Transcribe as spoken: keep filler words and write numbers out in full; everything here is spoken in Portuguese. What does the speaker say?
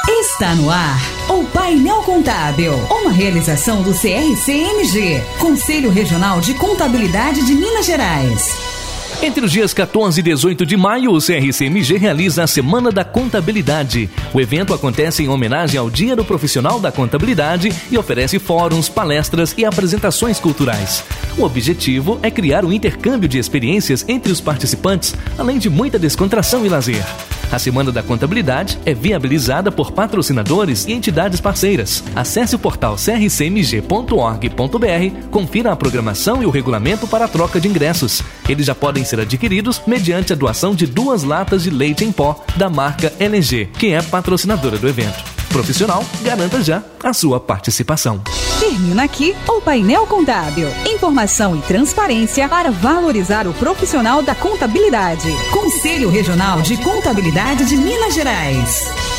Está no ar o Painel Contábil, uma realização do C R C M G, Conselho Regional de Contabilidade de Minas Gerais. Entre os dias quatorze e dezoito de maio, o C R C M G realiza a Semana da Contabilidade. O evento acontece em homenagem ao Dia do Profissional da Contabilidade e oferece fóruns, palestras e apresentações culturais. O objetivo é criar um intercâmbio de experiências entre os participantes, além de muita descontração e lazer. A Semana da Contabilidade é viabilizada por patrocinadores e entidades parceiras. Acesse o portal c r c m g ponto org ponto b r, confira a programação e o regulamento para a troca de ingressos. Eles já podem ser adquiridos mediante a doação de duas latas de leite em pó da marca L G, que é patrocinadora do evento. Profissional, garanta já a sua participação. Termina aqui o Painel Contábil. Informação e transparência para valorizar o profissional da contabilidade. Conselho Regional de Contabilidade de Minas Gerais.